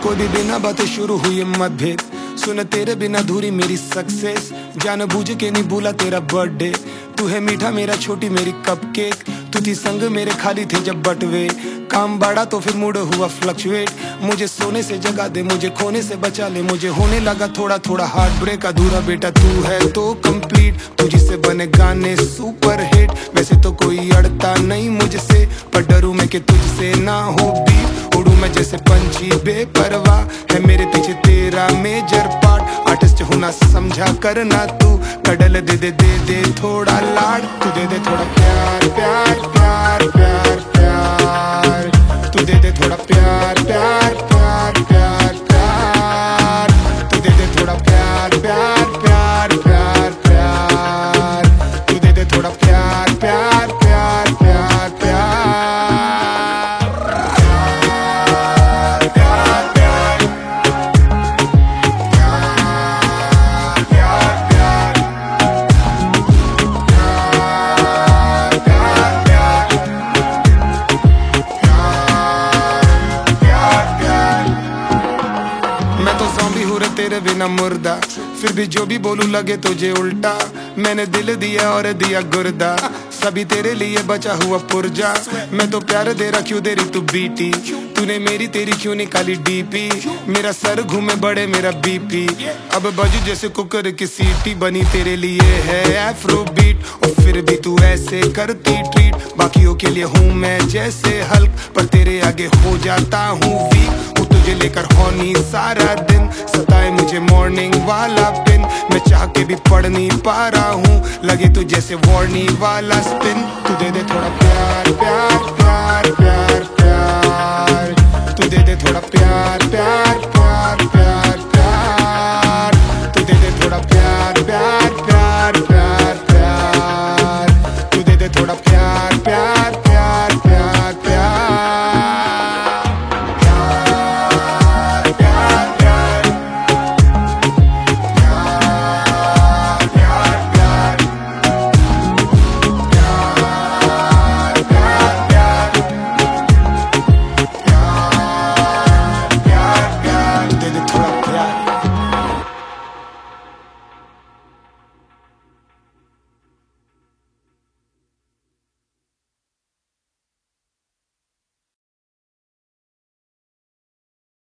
कोई भी बिना बातें शुरू हुई मतभेद, सुन तेरे बिना अधूरी मेरी सक्सेस, जान बूझ के नहीं भूला तेरा बर्थडे। तू है मीठा मेरा छोटी मेरी कपकेक, तू थी संग मेरे खाली थे जब बटवे, काम बढ़ा तो फिर मूड हुआ फ्लक्चुएट। मुझे सोने से जगा दे, मुझे खोने से बचा ले, मुझे होने लगा थोड़ा थोड़ा हार्ट ब्रेक अधूरा। बेटा तू है तो कंप्लीट, तुझी से बने गाने सुपर हिट। वैसे तो कोई अड़ता नहीं मुझसे, पर डरू मैं कि तुझसे ना हो बीट। उड़ू मैं जैसे पंछी बेपरवाह, है मेरे पीछे तेरा मेजर पार्ट। आर्टिस्ट होना समझा करना तू, कडल दे दे दे दे थोड़ा लाड। तू दे दे थोड़ा प्यार प्यार प्यार प्यार प्यार, तू दे दे थोड़ा प्यार प्यार प्यार प्यार प्यार, तू दे दे थोड़ा प्यार प्यार प्यार प्यार प्यार, तू दे दे थोड़ा प्यार प्यार प्यार प्यार प्यार। तेरे बिना मुर्दा, फिर भी जो भी बोलूं लगे तुझे उल्टा। मैंने दिल दिया और दिया गुर्दा, सभी तेरे लिए बचा हुआ पुर्जा। मैं तो प्यार दे रहा क्यों दे रही तू बीटी, तूने मेरी तेरी क्यों निकाली डीपी। मेरा सर घूमे बड़े मेरा बीपी, अब बजू जैसे कुकर की सीटी। बनी तेरे लिए है एफ्रो बीट, और फिर भी तू ऐसे करती ट्रीट। बाकियों के लिए हूँ मैं जैसे हल्क, पर तेरे आगे हो जाता हूँ वीक। तुझे लेकर होनी सारा दिन, सताए मुझे मॉर्निंग वाला पिन। मैं चाह के भी पढ़ नहीं पा रहा हूँ, लगे तू जैसे वार्निंग वाला स्पिन। तू दे दे थोड़ा प्यार